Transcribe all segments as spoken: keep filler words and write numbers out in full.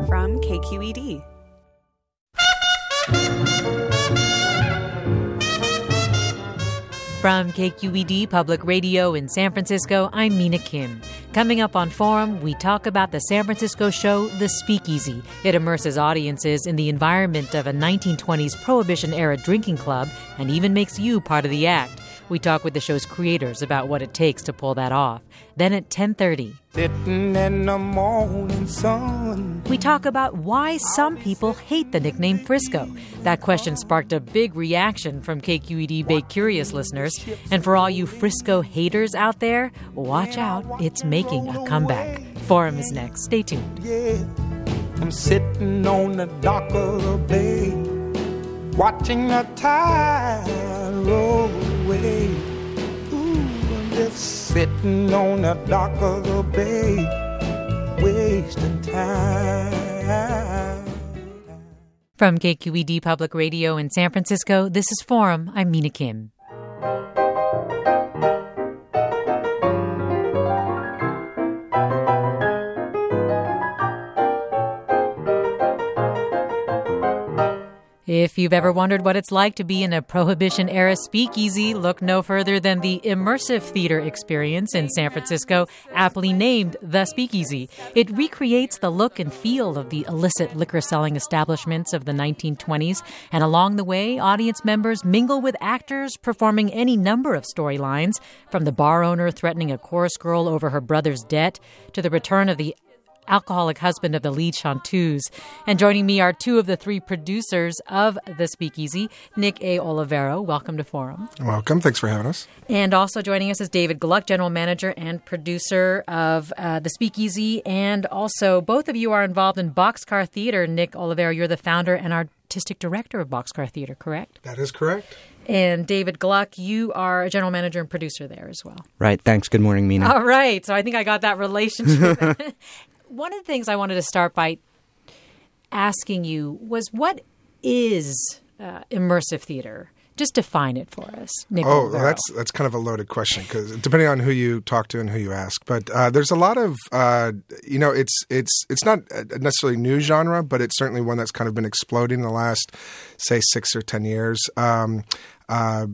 from K Q E D. From K Q E D Public Radio in San Francisco, I'm Mina Kim. Coming up on Forum, we talk about the San Francisco show The Speakeasy. It immerses audiences in the environment of a nineteen twenties Prohibition-era drinking club and even makes you part of the act. We talk with the show's creators about what it takes to pull that off. Then at ten thirty, sitting in the morning sun, we talk about why some people hate the nickname Frisco. That question sparked a big reaction from K Q E D Bay Curious listeners. And for all you Frisco haters out there, watch out, it's making a comeback. Forum is next. Stay tuned. yeah. I'm sitting on the dock of the bay, watching the tide roll away. Ooh, I'm just sitting on the dock of the bay, wasting time. From K Q E D Public Radio in San Francisco, this is Forum. I'm Mina Kim. If you've ever wondered what it's like to be in a Prohibition-era speakeasy, look no further than the immersive theater experience in San Francisco, aptly named The Speakeasy. It recreates the look and feel of the illicit liquor-selling establishments of the nineteen twenties, and along the way, audience members mingle with actors performing any number of storylines, from the bar owner threatening a chorus girl over her brother's debt to the return of the alcoholic husband of the lead chanteuse. And joining me are two of the three producers of The Speakeasy, Nick A. Olivero. Welcome to Forum. Welcome. Thanks for having us. And also joining us is David Gluck, general manager and producer of uh, The Speakeasy. And also, both of you are involved in Boxcar Theater. Nick Olivero, you're the founder and artistic director of Boxcar Theater, correct? That is correct. And David Gluck, you are a general manager and producer there as well. Right. Thanks. Good morning, Mina. All right. So I think I got that relationship. One of the things I wanted to start by asking you was, what is uh, immersive theater? Just define it for us, Nick. Oh, Olivero. that's that's kind of a loaded question, because depending on who you talk to and who you ask, but uh, there's a lot of uh, you know, it's it's it's not a necessarily new genre, but it's certainly one that's kind of been exploding in the last, say, six or ten years. Um, uh,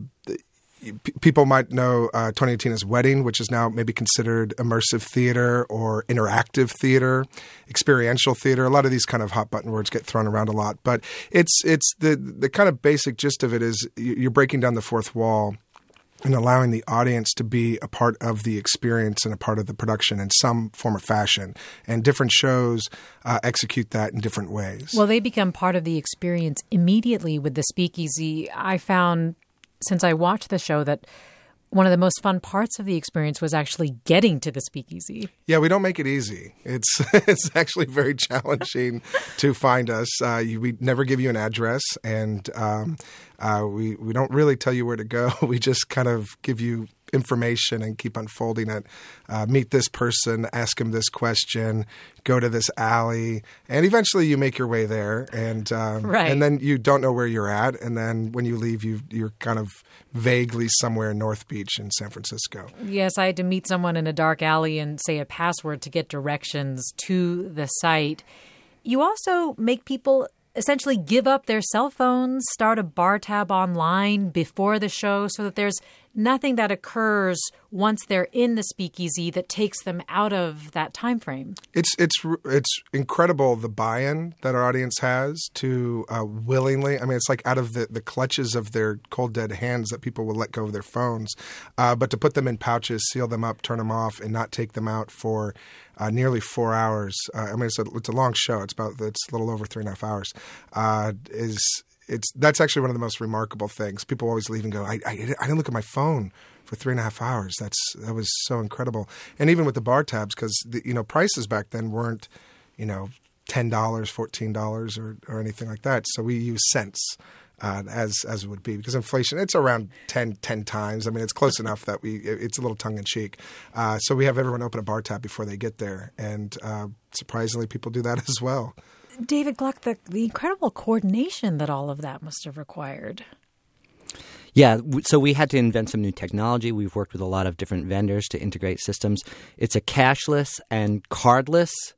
P- people might know uh, Tony Atina's Wedding, which is now maybe considered immersive theater or interactive theater, experiential theater. A lot of these kind of hot button words get thrown around a lot, but it's it's the the kind of basic gist of it is you're breaking down the fourth wall and allowing the audience to be a part of the experience and a part of the production in some form or fashion. And different shows uh, execute that in different ways. Well, they become part of the experience immediately with The Speakeasy. I found, since I watched the show, that one of the most fun parts of the experience was actually getting to the Speakeasy. Yeah, we don't make it easy. It's it's actually very challenging to find us. Uh, you, we never give you an address, and um, uh, we we don't really tell you where to go. We just kind of give you information and keep unfolding it. Uh, meet this person, ask him this question, go to this alley, and eventually you make your way there. And um, right. and then you don't know where you're at, and then when you leave, you you're kind of vaguely somewhere in North Beach in San Francisco. Yes, I had to meet someone in a dark alley and say a password to get directions to the site. You also make people essentially give up their cell phones, start a bar tab online before the show, so that there's nothing that occurs once they're in the Speakeasy that takes them out of that time frame. It's it's it's incredible, the buy-in that our audience has to uh, willingly. I mean, it's like out of the, the clutches of their cold dead hands that people will let go of their phones, uh, but to put them in pouches, seal them up, turn them off, and not take them out for uh, nearly four hours. Uh, I mean, it's a it's a long show. It's about it's a little over three and a half hours. Uh, is It's that's actually one of the most remarkable things. People always leave and go, I, I, I didn't look at my phone for three and a half hours. That's that was so incredible. And even with the bar tabs, because the you know prices back then weren't you know ten dollars, fourteen dollars, or or anything like that. So we use cents uh, as as it would be, because inflation, it's around ten, ten times. I mean, it's close enough that we it's a little tongue in cheek. Uh, so we have everyone open a bar tab before they get there, and uh, surprisingly, people do that as well. David Gluck, the, the incredible coordination that all of that must have required. Yeah, so we had to invent some new technology. We've worked with a lot of different vendors to integrate systems. It's a cashless and cardless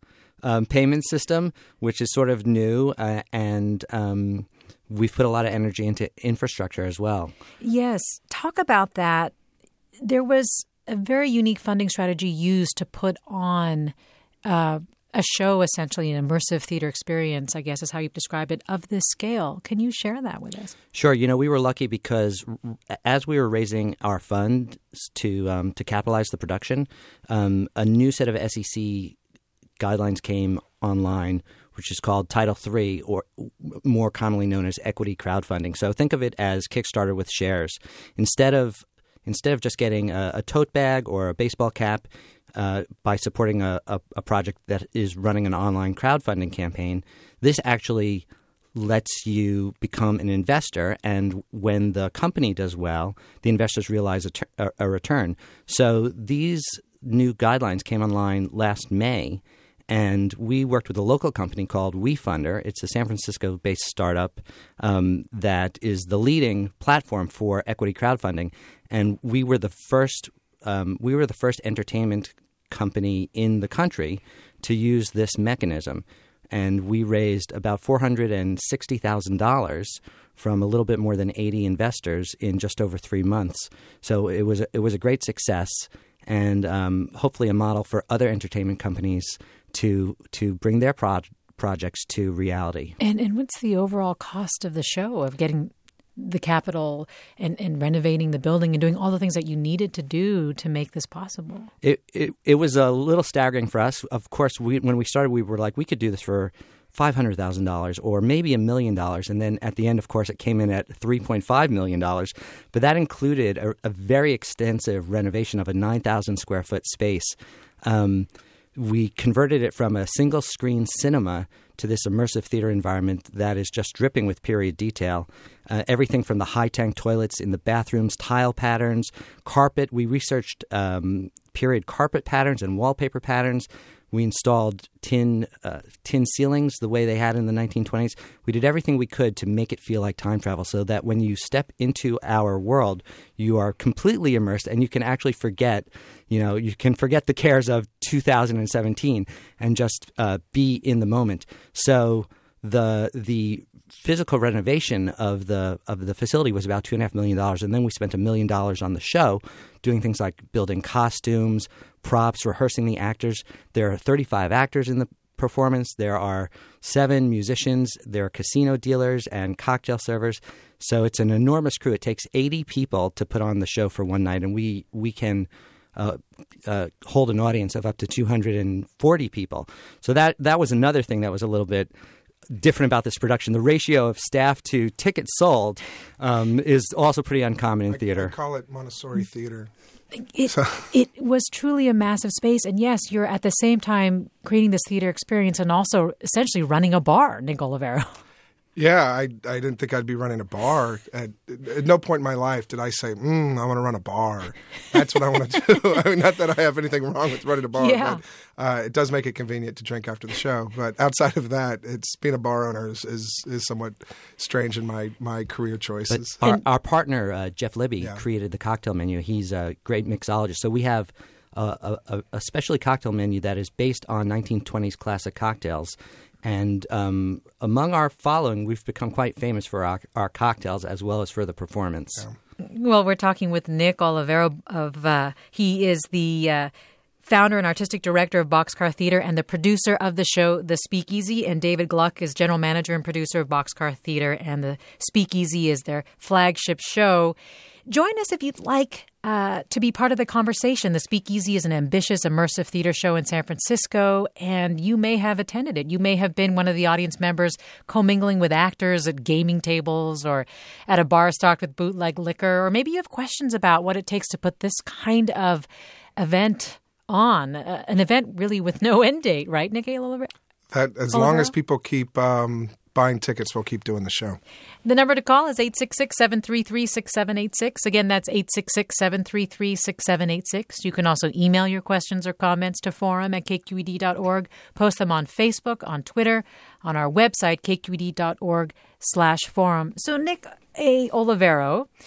um, payment system, which is sort of new, uh, and um, we've put a lot of energy into infrastructure as well. Yes. Talk about that. There was a very unique funding strategy used to put on uh, a show, essentially an immersive theater experience, I guess is how you've described it, of this scale. Can you share that with us? Sure. You know, we were lucky because as we were raising our funds to um, to capitalize the production, um, a new set of S E C guidelines came online, which is called Title three, or more commonly known as equity crowdfunding. So think of it as Kickstarter with shares. Instead of instead of just getting a, a tote bag or a baseball cap, uh, by supporting a, a, a project that is running an online crowdfunding campaign, this actually lets you become an investor. And when the company does well, the investors realize a, ter- a, a return. So these new guidelines came online last May. And we worked with a local company called WeFunder. It's a San Francisco-based startup um, that is the leading platform for equity crowdfunding. And we were the first um, we were the first entertainment company in the country to use this mechanism. And we raised about four hundred sixty thousand dollars from a little bit more than eighty investors in just over three months. So it was it was a great success, and um, hopefully a model for other entertainment companies to to bring their pro- projects to reality. And and what's the overall cost of the show, of getting the capital and, and renovating the building and doing all the things that you needed to do to make this possible? It it, it was a little staggering for us. Of course, we, when we started, we were like, we could do this for five hundred thousand dollars or maybe a million dollars. And then at the end, of course, it came in at three point five million dollars. But that included a, a very extensive renovation of a nine thousand square foot space. Um, we converted it from a single screen cinema to this immersive theater environment that is just dripping with period detail. Uh, everything from the high tank toilets in the bathrooms, tile patterns, carpet. We researched um, period carpet patterns and wallpaper patterns. We installed tin uh, tin ceilings the way they had in the nineteen twenties. We did everything we could to make it feel like time travel, so that when you step into our world, you are completely immersed and you can actually forget, you know, you can forget the cares of two thousand seventeen and just uh, be in the moment. So the the physical renovation of the of the facility was about two and a half million dollars, and then we spent a million dollars on the show, doing things like building costumes, props, rehearsing the actors. There are thirty-five actors in the performance. There are seven musicians. There are casino dealers and cocktail servers. So it's an enormous crew. It takes eighty people to put on the show for one night, and we we can uh, uh, hold an audience of up to two hundred forty people. So that that was another thing that was a little bit different about this production. The ratio of staff to tickets sold um, is also pretty uncommon in I, theater. I call it Montessori theater. It, So- it was truly a massive space. And yes, you're at the same time creating this theater experience and also essentially running a bar, Nick Olivero. Yeah, I I didn't think I'd be running a bar. At, at no point in my life did I say, mm, I want to run a bar. That's what I want to do. I mean, not that I have anything wrong with running a bar, Yeah. but uh, it does make it convenient to drink after the show. But outside of that, it's being a bar owner is is, is somewhat strange in my, my career But choices. our, our partner, uh, Jeff Libby, Yeah. created the cocktail menu. He's a great mixologist. So we have a, a, a specialty cocktail menu that is based on nineteen twenties classic cocktails. And um, among our following, we've become quite famous for our, our cocktails as well as for the performance. Yeah. Well, we're talking with Nick Olivero of uh, he is the uh, founder and artistic director of Boxcar Theater and the producer of the show The Speakeasy, and David Gluck is general manager and producer of Boxcar Theater, and The Speakeasy is their flagship show. Join us if you'd like uh, to be part of the conversation. The Speakeasy is an ambitious, immersive theater show in San Francisco, and you may have attended it. You may have been one of the audience members commingling with actors at gaming tables or at a bar stocked with bootleg liquor, or maybe you have questions about what it takes to put this kind of event on, uh, an event really with no end date, right, Nick Olivero? That as Olivero? long as people keep um, buying tickets, we'll keep doing the show. The number to call is eight six six, seven three three, six seven eight six. Again, that's eight six six, seven three three, six seven eight six. You can also email your questions or comments to forum at k q e d dot org. Post them on Facebook, on Twitter, on our website, k q e d dot org slash forum. So, Nick A. Olivero,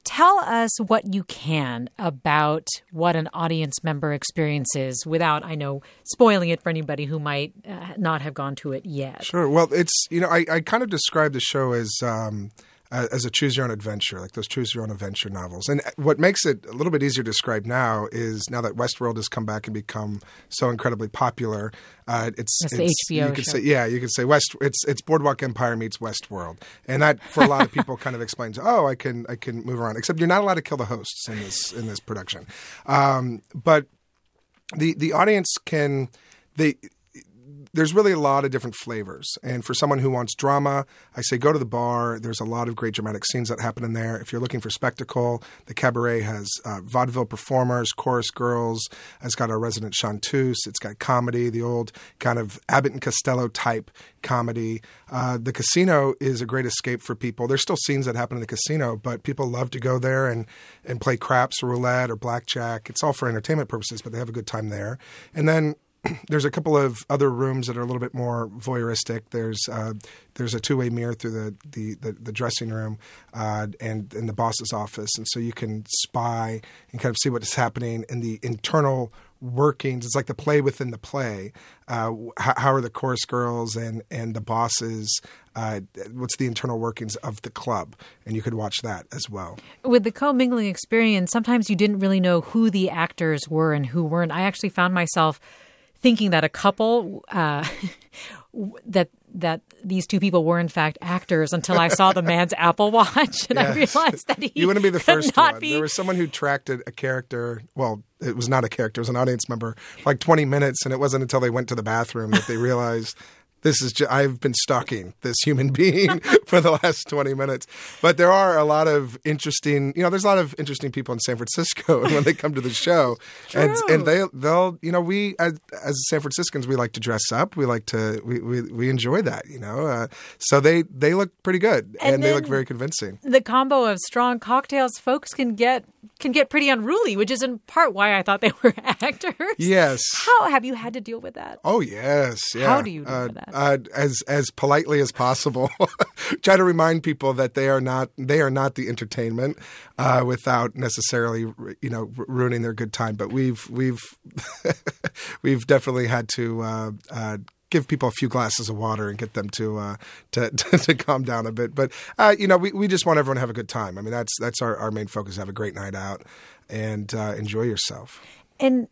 Tell us what you can about what an audience member experiences without, I know, spoiling it for anybody who might uh, not have gone to it yet. Sure. Well, it's, you know, I, I kind of describe the show as um, as a choose-your-own adventure, like those choose-your-own adventure novels. And what makes it a little bit easier to describe now is now that Westworld has come back and become so incredibly popular, uh, it's, That's it's the H B O you could show. say, yeah, you could say West. It's it's Boardwalk Empire meets Westworld, and that for a lot of people kind of explains, oh, I can I can move around. Except you're not allowed to kill the hosts in this in this production, um, but the the audience can they. There's really a lot of different flavors. And for someone who wants drama, I say go to the bar. There's a lot of great dramatic scenes that happen in there. If you're looking for spectacle, the Cabaret has uh, vaudeville performers, chorus girls. It's got our resident chanteuse. It's got comedy, the old kind of Abbott and Costello type comedy. Uh, the casino is a great escape for people. There's still scenes that happen in the casino, but people love to go there and, and play craps or roulette or blackjack. It's all for entertainment purposes, but they have a good time there. And then there's a couple of other rooms that are a little bit more voyeuristic. There's uh, there's a two-way mirror through the the, the, the dressing room uh, and in the boss's office, and so you can spy and kind of see what is happening in the internal workings. It's like the play within the play. Uh, how, how are the chorus girls and and the bosses? Uh, what's the internal workings of the club? And you could watch that as well. With the commingling experience, sometimes you didn't really know who the actors were and who weren't. I actually found myself thinking that a couple uh, that that these two people were in fact actors until I saw the man's Apple Watch and yes. I realized that he you wouldn't be the could first not one. Be... There was someone who tracked a, a character. Well, it was not a character; it was an audience member for like twenty minutes, and it wasn't until they went to the bathroom that they realized. This is ju- I've been stalking this human being for the last twenty minutes. But there are a lot of interesting, you know, there's a lot of interesting people in San Francisco when they come to the show. and and they they'll, you know, we as, as San Franciscans, we like to dress up. We like to we we, we enjoy that, you know. Uh, so they they look pretty good and, and they look very convincing. The combo of strong cocktails, folks can get can get pretty unruly, which is in part why I thought they were actors. Yes. How have you had to deal with that? Oh yes, yeah. How do you deal uh, with that? Uh, as as politely as possible, try to remind people that they are not they are not the entertainment, uh, without necessarily you know ruining their good time. But we've we've we've definitely had to uh, uh, give people a few glasses of water and get them to uh, to, to to calm down a bit. But uh, you know we, we just want everyone to have a good time. I mean that's that's our, our main focus: have a great night out and uh, enjoy yourself. And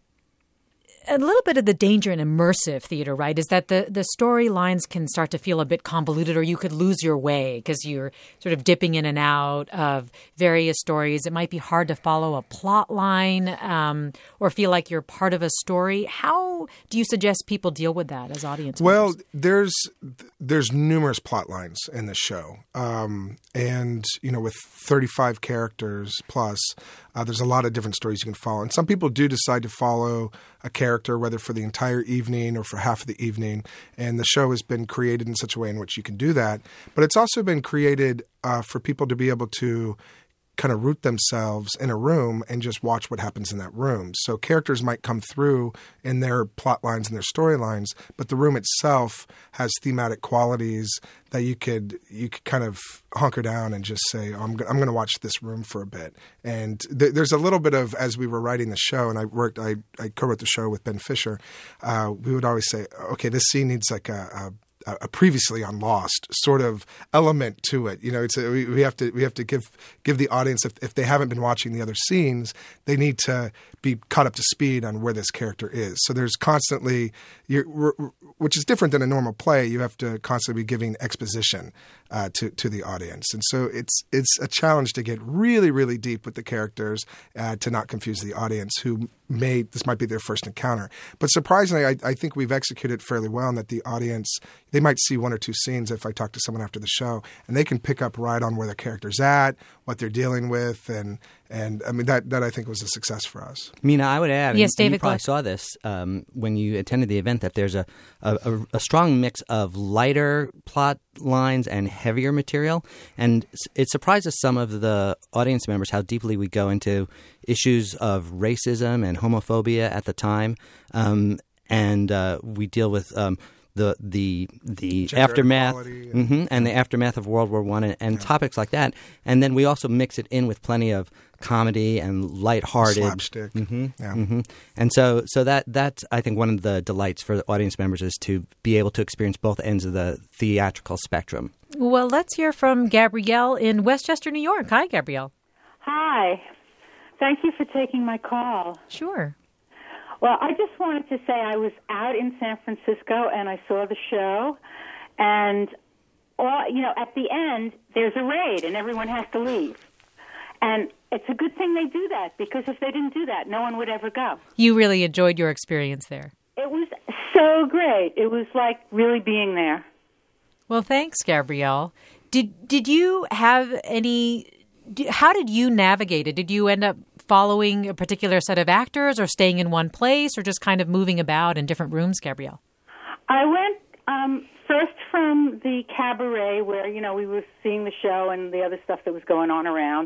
a little bit of the danger in immersive theater, right, is that the, the storylines can start to feel a bit convoluted, or you could lose your way because you're sort of dipping in and out of various stories. It might be hard to follow a plot line um, or feel like you're part of a story. How do you suggest people deal with that as audience Well, members? there's there's numerous plot lines in this show. Um, and, you know, with thirty-five characters plus, uh, there's a lot of different stories you can follow. And some people do decide to follow a character, whether for the entire evening or for half of the evening. And the show has been created in such a way in which you can do that. But it's also been created uh, for people to be able to kind of root themselves in a room and just watch what happens in that room. So characters might come through in their plot lines and their storylines, but the room itself has thematic qualities that you could you could kind of hunker down and just say, oh, I'm, go- I'm going to watch this room for a bit. And th- there's a little bit of, as we were writing the show, and I worked, I, I co-wrote the show with Ben Fisher, uh, we would always say, okay, this scene needs like a, a a previously on Lost sort of element to it. You know, it's a, we, we have to we have to give give the audience, if, if they haven't been watching the other scenes, they need to be caught up to speed on where this character is. So there's constantly, you're, which is different than a normal play. You have to constantly be giving exposition uh, to to the audience, and so it's it's a challenge to get really really deep with the characters uh, to not confuse the audience who may this might be their first encounter. But surprisingly, I, I think we've executed fairly well, in that the audience, they might see one or two scenes if I talk to someone after the show, and they can pick up right on where the character's at, what they're dealing with, and and I mean that that I think was a success for us. Mina, I would add, Yes, and, and David, you probably go- saw this um, when you attended the event, that there's a, a, a, a strong mix of lighter plot lines and heavier material, and it surprises some of the audience members how deeply we go into issues of racism and homophobia at the time, um, and uh, we deal with um, the the the Gender aftermath equality and- mhm, and the aftermath of World War One and, and topics like that. And then we also mix it in with plenty of comedy and lighthearted Slapstick. hmm Yeah. hmm And so so that that's I think one of the delights for the audience members is to be able to experience both ends of the theatrical spectrum. Well, let's hear from Gabrielle in Westchester, New York. Hi, Gabrielle. Hi. Thank you for taking my call. Sure. Well, I just wanted to say I was out in San Francisco and I saw the show, and all, you know, at the end there's a raid and everyone has to leave. And it's a good thing they do that, because if they didn't do that, no one would ever go. You really enjoyed your experience there. It was so great. It was like really being there. Well, thanks, Gabrielle. Did did you have any d- how did you navigate it? Did you end up following a particular set of actors or staying in one place or just kind of moving about in different rooms, Gabrielle? I went um, first from the cabaret where, you know, we were seeing the show and the other stuff that was going on around,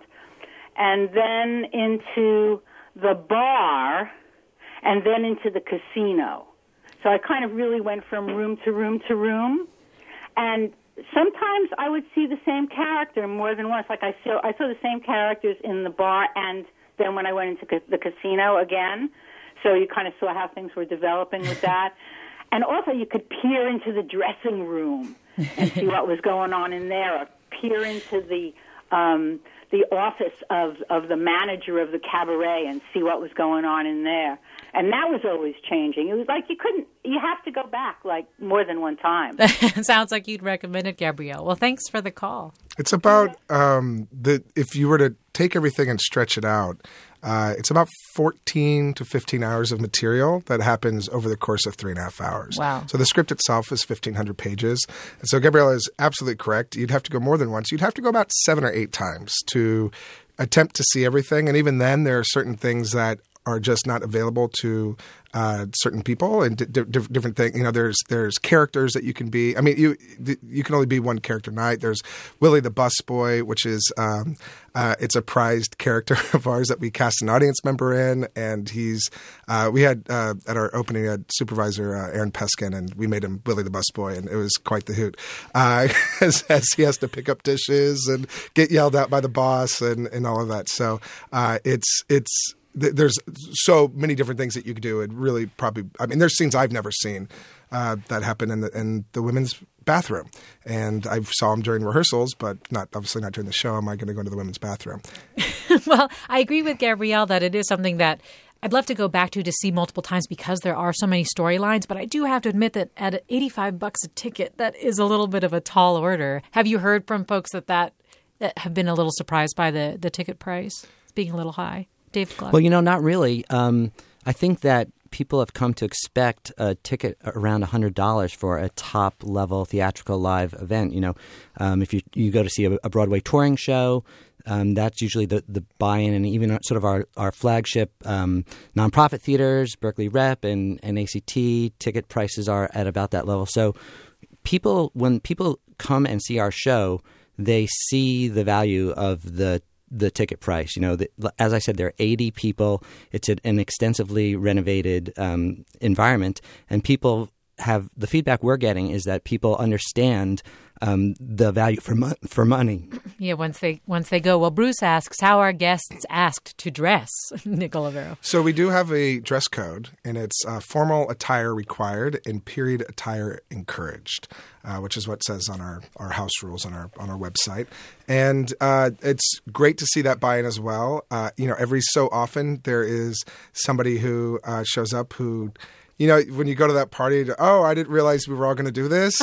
and then into the bar, and then into the casino. So I kind of really went from room to room to room. And sometimes I would see the same character more than once. Like I saw, I saw the same characters in the bar, and then when I went into ca- the casino again. So you kind of saw how things were developing with that. And also you could peer into the dressing room and see what was going on in there, or peer into the um, the office of, of the manager of the cabaret and see what was going on in there. And that was always changing. It was like you couldn't, you have to go back like more than one time. Sounds like you'd recommend it, Gabrielle. Well, thanks for the call. It's about um, the if you were to take everything and stretch it out, uh, it's about fourteen to fifteen hours of material that happens over the course of three and a half hours. Wow. So the script itself is fifteen hundred pages. And so Gabriella is absolutely correct. You'd have to go more than once. You'd have to go about seven or eight times to attempt to see everything. And even then, there are certain things that are just not available to uh, certain people and di- di- different things. You know, there's there's characters that you can be. I mean, you you can only be one character a night. There's Willie the Busboy, which is um, uh, it's a prized character of ours that we cast an audience member in, and he's uh, we had uh, at our opening a supervisor uh, Aaron Peskin, and we made him Willie the Busboy, and it was quite the hoot. Uh, as, as he has to pick up dishes and get yelled at by the boss and, and all of that. So uh, it's it's. There's so many different things that you could do. It really probably, I mean, there's scenes I've never seen uh, that happen in the, in the women's bathroom. And I saw them during rehearsals, but not obviously not during the show. Am I going to go into the women's bathroom? Well, I agree with Gabrielle that it is something that I'd love to go back to to see multiple times because there are so many storylines. But I do have to admit that at eighty-five bucks a ticket, that is a little bit of a tall order. Have you heard from folks that, that, that have been a little surprised by the, the ticket price being a little high? Dave Gluck. Well, you know, not really. Um, I think that people have come to expect a ticket around one hundred dollars for a top-level theatrical live event. You know, um, if you, you go to see a, a Broadway touring show, um, that's usually the, the buy-in, and even sort of our, our flagship um, nonprofit theaters, Berkeley Rep and, and A C T, ticket prices are at about that level. So people, when people come and see our show, they see the value of the the ticket price. You know, the, as I said, there are eighty people. It's an, an extensively renovated um, environment, and people have the feedback we're getting is that people understand um, the value for mo- for money. Yeah, once they once they go. Well, Bruce asks how are guests asked to dress, Nick Olivero. So we do have a dress code, and it's uh, formal attire required and period attire encouraged, uh, which is what it says on our, our house rules on our on our website. And uh, it's great to see that buy-in as well. Uh, you know, every so often there is somebody who uh, shows up who – you know, when you go to that party, oh, I didn't realize we were all going to do this.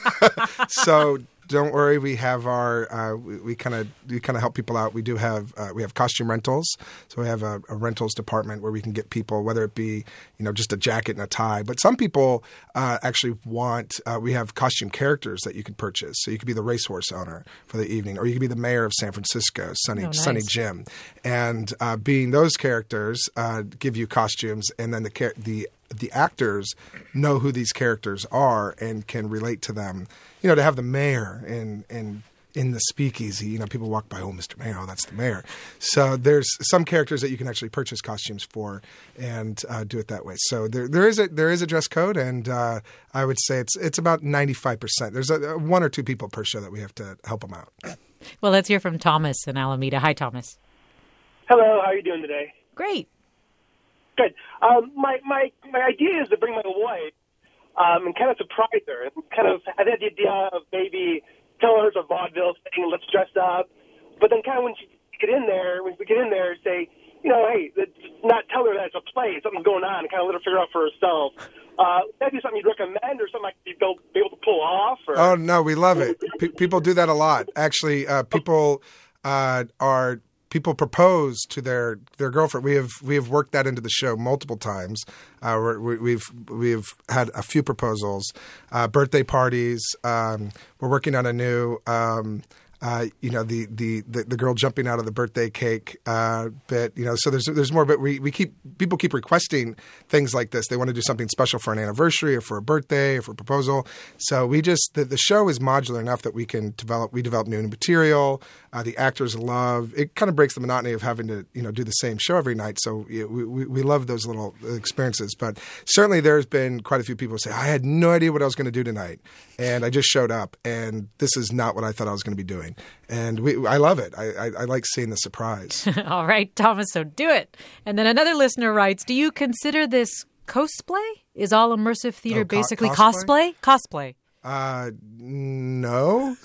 So don't worry, we have our uh, we kind of we kind of help people out. We do have uh, we have costume rentals, so we have a, a rentals department where we can get people, whether it be you know just a jacket and a tie. But some people uh, actually want. Uh, we have costume characters that you can purchase. So you could be the racehorse owner for the evening, or you could be the mayor of San Francisco, Sonny Oh, nice. Sonny Jim, and uh, being those characters uh, give you costumes, and then the the the actors know who these characters are and can relate to them. You know, to have the mayor in, in in the speakeasy, you know, people walk by, oh, Mister Mayor, oh, that's the mayor. So there's some characters that you can actually purchase costumes for and uh, do it that way. So there there is a there is a dress code, and uh, I would say it's it's about ninety-five percent. There's a, one or two people per show that we have to help them out. Well, let's hear from Thomas in Alameda. Hi, Thomas. Hello, how are you doing today? Great. Good. Um, my, my, my idea is to bring my wife um, and kind of surprise her. And kind of, I had the idea of maybe telling her it's a vaudeville thing, let's dress up. But then kind of when she get in there, when we get in there, say, you know, hey, not tell her that it's a play, something's going on, and kind of let her figure out for herself. Uh, would that be something you'd recommend, or something I could be able, be able to pull off? Or? Oh, no, we love it. P- people do that a lot. Actually, uh, people uh, are people propose to their, their girlfriend. We have we have worked that into the show multiple times. Uh, we're, we, we've we've had a few proposals, uh, birthday parties. Um, we're working on a new. Um, Uh, you know, the, the, the, the girl jumping out of the birthday cake uh, bit, you know, so there's there's more, but we, we keep, people keep requesting things like this. They want to do something special for an anniversary or for a birthday or for a proposal. So we just, the, the show is modular enough that we can develop, we develop new material. Uh, the actors love, it kind of breaks the monotony of having to, you know, do the same show every night. So you know, we, we, we love those little experiences. But certainly there's been quite a few people who say, I had no idea what I was going to do tonight. And I just showed up, and this is not what I thought I was going to be doing. And we, I love it. I, I, I like seeing the surprise. All right, Thomas, so do it. And then another listener writes, do you consider this cosplay? Is all immersive theater Oh, co- basically cosplay? cosplay? Cosplay. Uh, no.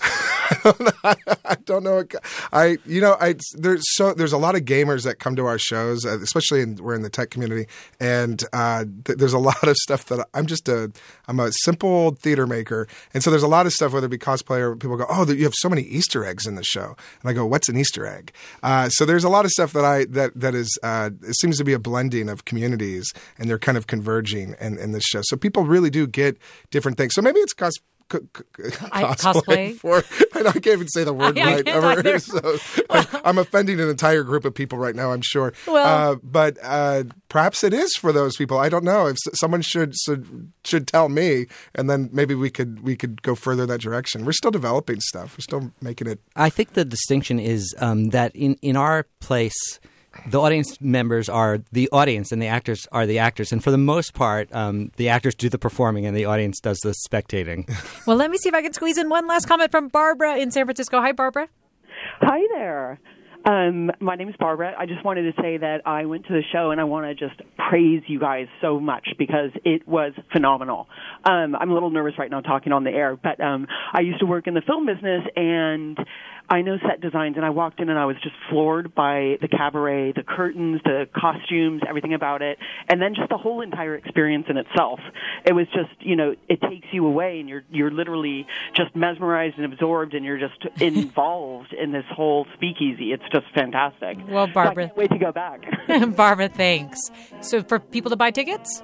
I don't know. I, you know, I there's so there's a lot of gamers that come to our shows, especially in, we're in the tech community, and uh, th- there's a lot of stuff that I'm just a I'm a simple theater maker, and so there's a lot of stuff, whether it be cosplay or people go, oh, you have so many Easter eggs in the show, and I go, what's an Easter egg? Uh, so there's a lot of stuff that I that that is uh, it seems to be a blending of communities, and they're kind of converging in, in this show. So people really do get different things. So maybe it's cos. C- c- I- cosplay, cosplay? for I, know, I can't even say the word I- I right can't ever. either. So I, I'm offending an entire group of people right now, I'm sure. Well- uh, but uh, perhaps it is for those people. I don't know. If s- someone should, should should tell me, and then maybe we could we could go further that direction. We're still developing stuff. We're still making it. I think the distinction is um, that in, in our place, the audience members are the audience and the actors are the actors. And for the most part, um, the actors do the performing and the audience does the spectating. Well, let me see if I can squeeze in one last comment from Barbara in San Francisco. Hi, Barbara. Hi there. Um, my name is Barbara. I just wanted to say that I went to the show and I want to just praise you guys so much because it was phenomenal. Um, I'm a little nervous right now talking on the air, but um, I used to work in the film business and I know set designs, and I walked in and I was just floored by the cabaret, the curtains, the costumes, everything about it, and then just the whole entire experience in itself. It was just, you know, it takes you away, and you're you're literally just mesmerized and absorbed, and you're just involved in this whole speakeasy. It's just fantastic. Well, Barbara, So I can't wait to go back. Barbara, thanks. So for people to buy tickets?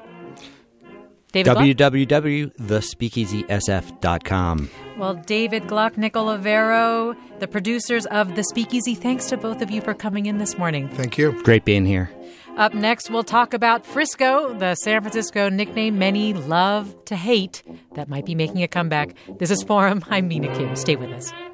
David w Gluck? w w dot the speakeasy s f dot com. Well, David Gluck, Nick Olivero, the producers of The Speakeasy, thanks to both of you for coming in this morning. Thank you. Great being here. Up next, we'll talk about Frisco, the San Francisco nickname many love to hate that might be making a comeback. This is Forum. I'm Mina Kim. Stay with us.